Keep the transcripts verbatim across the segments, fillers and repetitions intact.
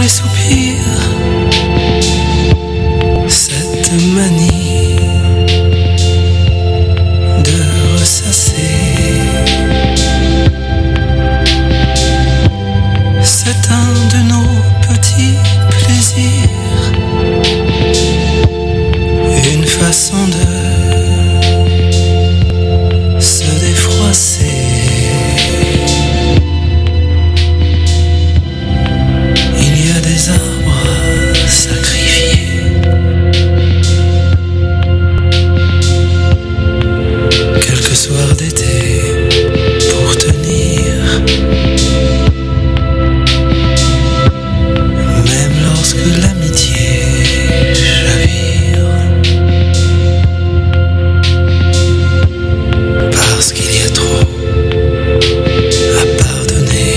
les soupirs, cette manie de ressasser, c'est un de nos petits plaisirs, une façon de se défroisser. Des arbres sacrifiés, quelques soirs d'été pour tenir, même lorsque l'amitié chavire, parce qu'il y a trop à pardonner.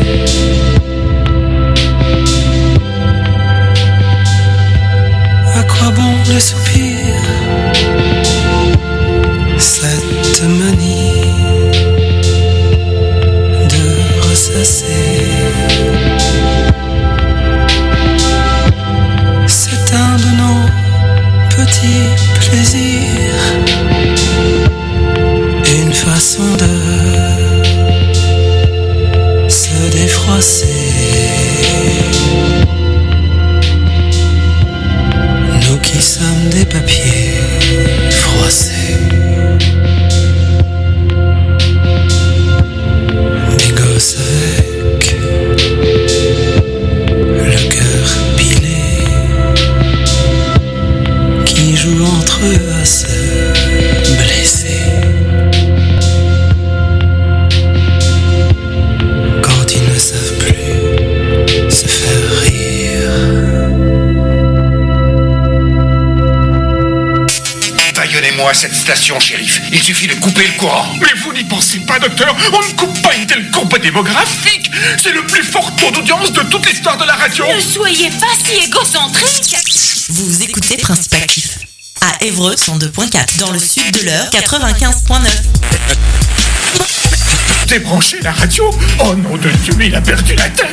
À quoi bon les soupirs, cette manie de ressasser, c'est un de nos petits plaisirs, une façon de se défroisser. Nous qui sommes des papiers froissés, des gosses avec le cœur pilé, qui jouent entre eux à se blesser. Quand ils ne savent plus se faire rire. Baillonnez-moi cette station, shérif. Il suffit de couper le courant. Mais vous n'y pensez pas, docteur. On ne coupe pas une telle courbe démographique. C'est le plus fort taux d'audience de toute l'histoire de la radio. Ne soyez pas si égocentrique. Vous écoutez Principe Actif à Évreux cent deux point quatre, dans le sud de l'Eure quatre-vingt-quinze point neuf. Débranchez la radio. Oh nom de Dieu, il a perdu la tête.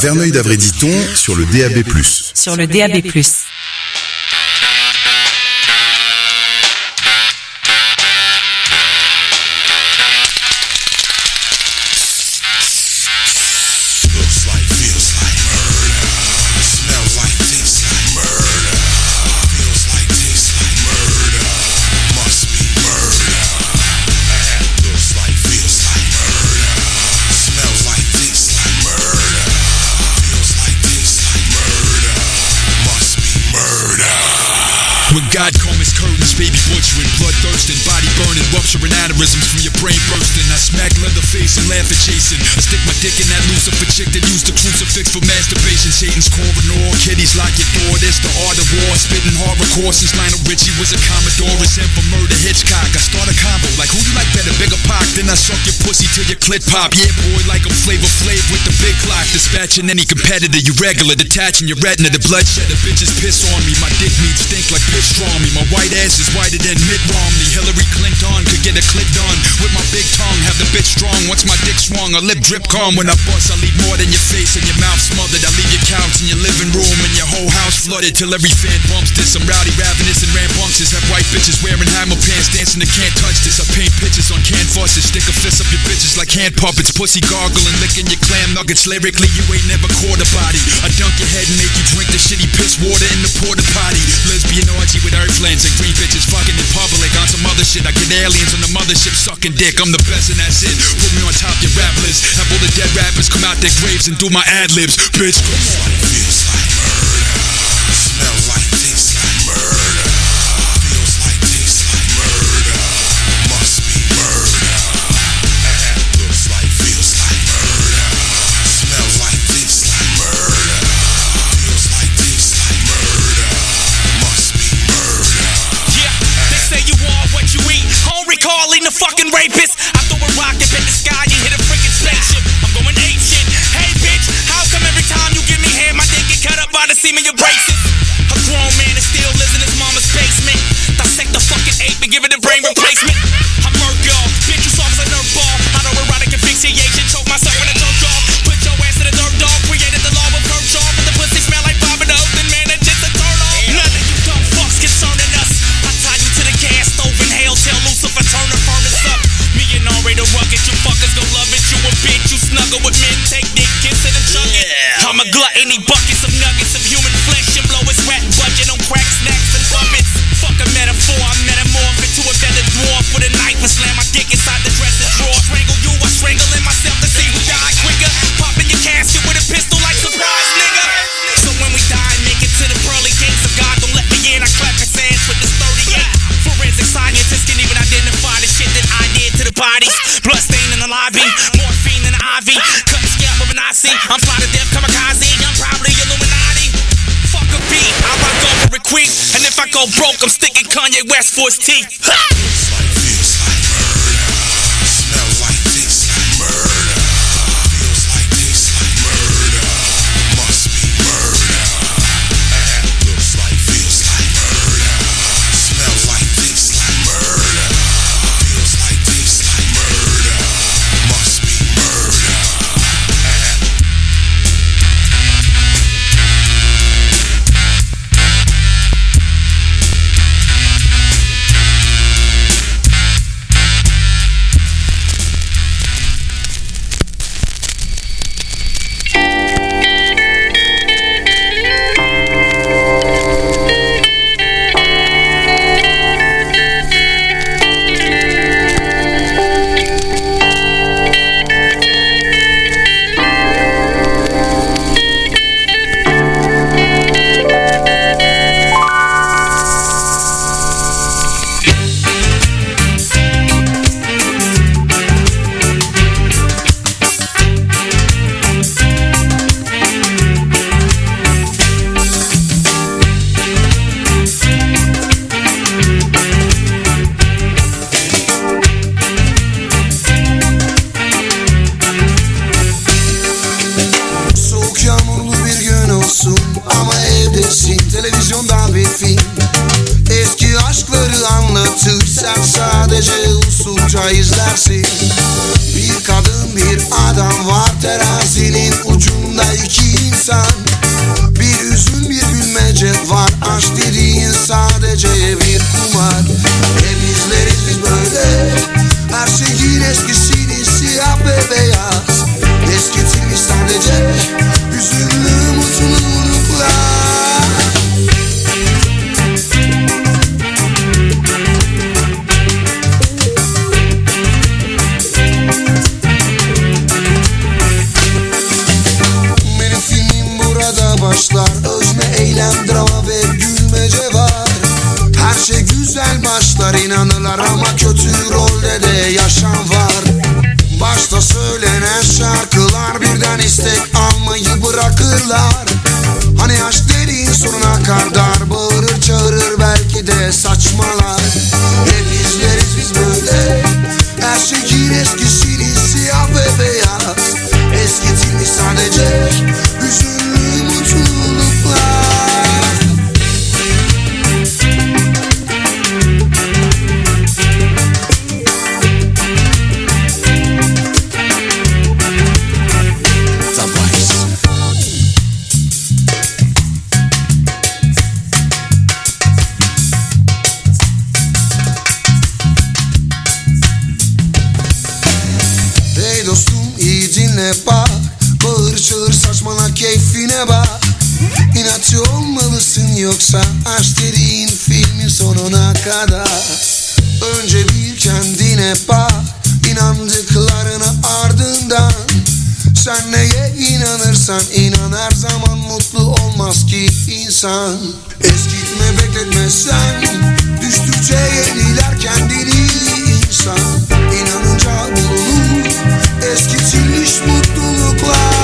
Verneuil-d'Avray-Diton sur le D A B plus. Sur le D A B plus. When God comb his curtains, baby butchering, blood thirsting, body burning, rupturing aneurysms from your brain bursting. I smack leather face and laugh at chasing. I stick my dick in that Lucifer chick that used the crucifix for masturbation. Satan's corridor, kiddies lock your door. This the art of war, spitting horrorcore since Lionel Richie was a Commodore. It's him for murder Hitchcock. I start a combo like who you like better, bigger Pac? Then I suck your pussy till your clit pop. Yeah boy, like I'm Flavor Flav with the big clock. Dispatching any competitor, you regular, detaching your retina. The bloodshed, the bitches piss on me. My dick meat stink like piss. Strong me, my white ass is whiter than Mitt Romney. Hillary Clinton could get a clip done with my big tongue. Have the bitch strong once my dick swung. A lip drip calm when I bust. I leave more than your face and your mouth smothered. I leave your couch in your living room and your whole house flooded till every fan bumps this. I'm rowdy, ravenous, and rambunctious. Have white bitches wearing hammer pants dancing to Can't Touch This. I paint pictures on canvases. Stick a fist up your bitches like hand puppets. Pussy gargling, licking your clam nuggets. Lyrically, you ain't never caught a body. I dunk your head and make you drink the shitty piss water in the porta potty. Lesbian orgy with earthlings and green bitches fucking in public on some other shit. I get aliens on the mothership sucking dick. I'm the best and that's it. Put me on top your rap list. Have all the dead rappers come out their graves and do my ad libs. Bitch, feels like murder. Smell like tastes like murder. Feels like tastes like murder. Must be murder. Looks like feels like murder. Smell like tastes like murder. Feels like tastes like murder. Must be murder. Yeah, they say you are what you eat. Henry calling the fucking rapist. I throw a rocket in the sky and hit a freaking spaceship. I'm going ape shit. Hey bitch, how come every time you give me hair, my dick get cut up by the semen you're braces? A grown man is still lives in his mama's basement. Dissect the fucking ape and give it a brain replacement. I'm murk y'all, bitch you soft as a nerf ball. Autoerotic asphyxiation, choke myself with a dirt dog. Put your ass in a dirt dog, created the law with perch off. And the pussy smell like Bob and Oak, then man it's just a turn off. None of you dumb fucks concerning us. I tie you to the gas stove and hell till Lucifer turn the furnace up. Me and Ari the rugged, you fuckers gon' love it. You a bitch, you snuggle with men, take dick, kiss it and chug it. Yeah. I'm a glutton, eat buckets of nuggets of human flesh and blow his rat budget on crack snacks and puppets. Fuck a metaphor, I metamorph into a feathered dwarf with a knife and slam my dick inside the dresser drawer. Strangle you, I strangling myself to see who died quicker. Pop in your casket with a pistol like surprise, nigga. So when we die, make it to the pearly gates of God. Don't let me in, I clap his hands with this thirty-eight. Forensic scientists can even identify the shit that I did to the bodies. Blood stain in the lobby, morphine in the I V. Cut the scalp of a Nazi. I'm fly to death, kamikaze. I'm probably Illuminati. Fuck a beat, I rock over a creep. And if I go broke, I'm sticking Kanye West for his teeth. Ha! Feels like, feels like murder. Smell like tastes like murder. Feels like tastes like murder. Must be murder. Looks like feels like murder. Smell like tastes like murder. Feels like tastes like murder. Must be murder. izlersin. Bir kadın bir adam var, terazinin ucunda sonunda iki insan. Bir üzüm bir bilmece var. Aşk dediğin sadece bir kumar. Hep izleriz biz böyle. Her şeyin eskisini siyah ve beyaz. Eskitilmiş sadece hüzünlü mutluluklar. Benim filmim burada başlar. Özne, eylem, drama ve gülmece var. Her şey güzel başlar, inanırlar ama kötü rolde de yaşam var. Başta söylenen şarkılar birden istek almayı bırakırlar. Hani aşk dediğin sonuna kadar bağırır çağırır, belki de saçmalar. Hep izleriz biz böyle. Her şeyin eskisini siyah ve beyaz. Eskitilmiş sadece hüzünlü mutluluklar. Bak, bağır çağır saçmala keyfine bak. İnatçı olmalısın yoksa aşk dediğin filmin sonuna kadar. Önce bir kendine bak, inandıklarına ardından. Sen neye inanırsan inan, her zaman mutlu olmaz ki insan. Eskitme bekletme sen, düştükçe yeniler kendini insan. İnanınca bulunur eskitilmiş mutluluklar.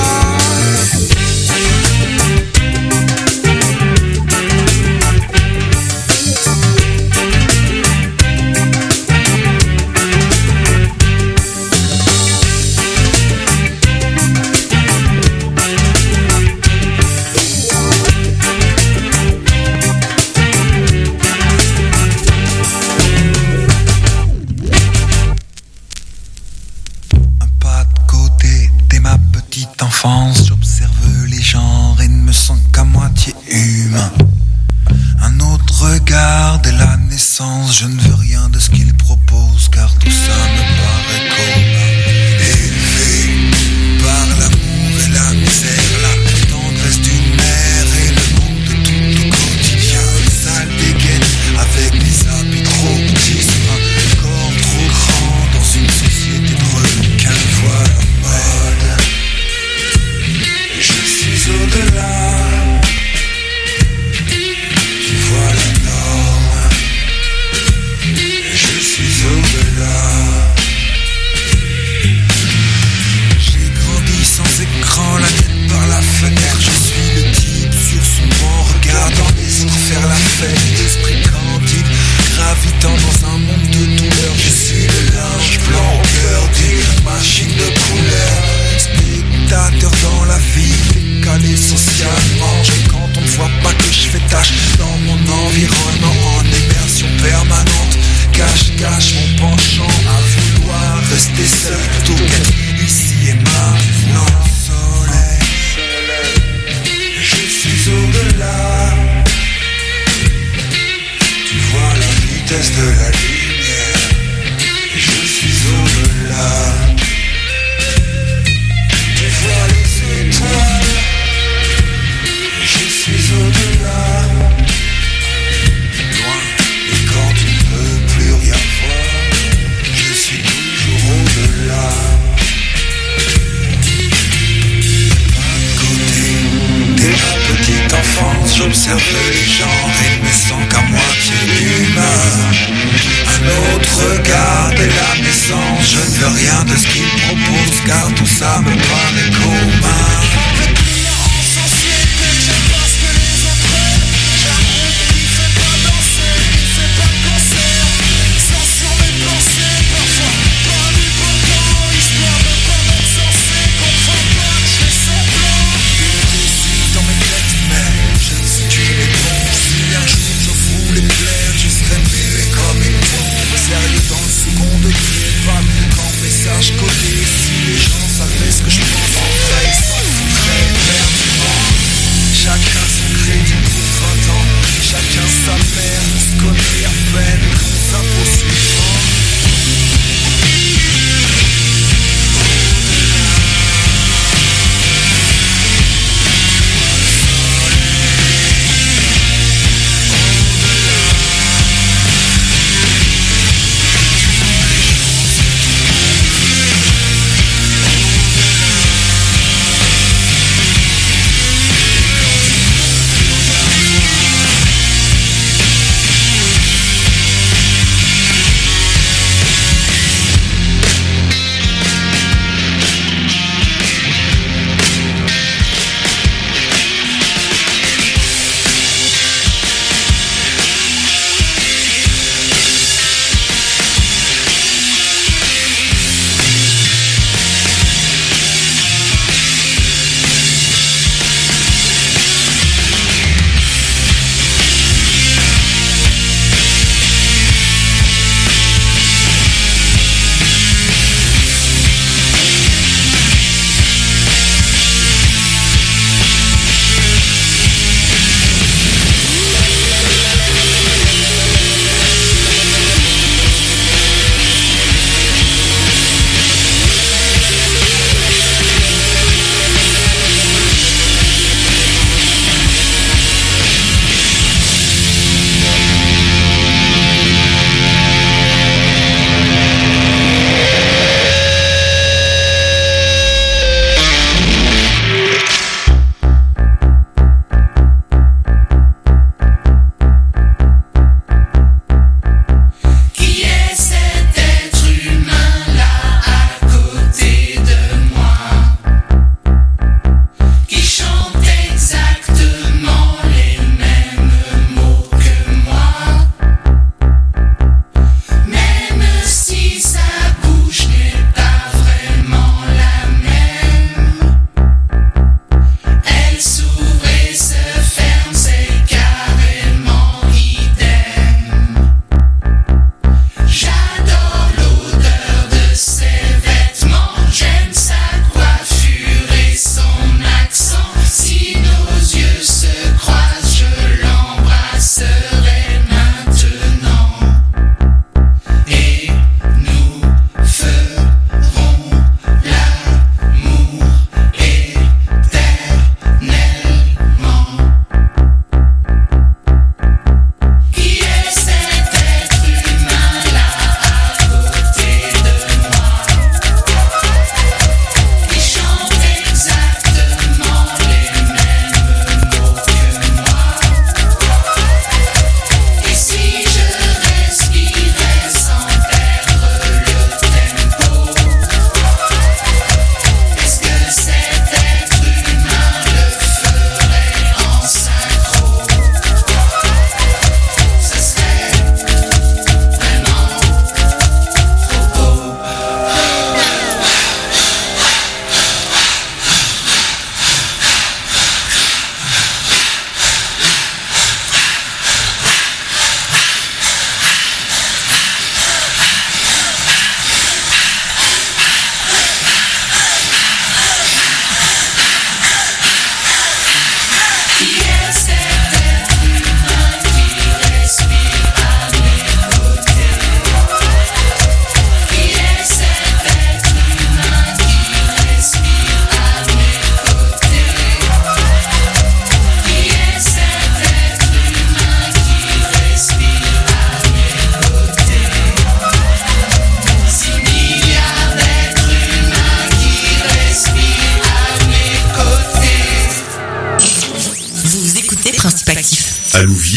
Enfance, j'observe les genres et ne me sens qu'à moitié humain. Un autre regard dès la naissance, je ne veux rien de ce qu'il propose car tout ça me paraît commun. Élevé par l'amour et la misère, la tendresse d'une mère et le manque de tout au quotidien. Sale dégaine avec des habits trop petits, un corps trop grand dans une société de requins. Voilà mode. Je suis au-delà, tu vois la norme. Je suis au-delà. J'ai grandi sans écran, la tête par la fenêtre. Je suis le type sur son banc, regardant les autres faire la fête. L'esprit candide, gravitant dans un monde de douleur. Je suis le linge blanc au cœur d'une machine de couleur. Spectateur dans la vie, décalé socialement. Et quand on ne voit pas que je fais tâche dans mon environnement, en immersion permanente, cache-cache mon penchant à vouloir rester seul plutôt qu'être ici et maintenant. Soleil, je suis au-delà. Tu vois la vitesse de la lumière. Je suis au-delà. Tu vois les étoiles. Je suis au-delà. Loin, et quand tu ne peux plus rien voir, je suis toujours au-delà. À côté, dès ma petite enfance, j'observe les gens et me sens qu'à moitié humain. Un autre regard dès la naissance, je ne veux rien de ce qu'il propose car tout ça me paraît commun. Message collé, si les gens savaient ce que je pense en vrai, ça foutrait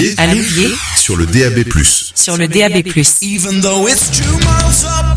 Louviers, à Louviers, sur le D A B plus. sur le D A B plus. Even though it's two miles up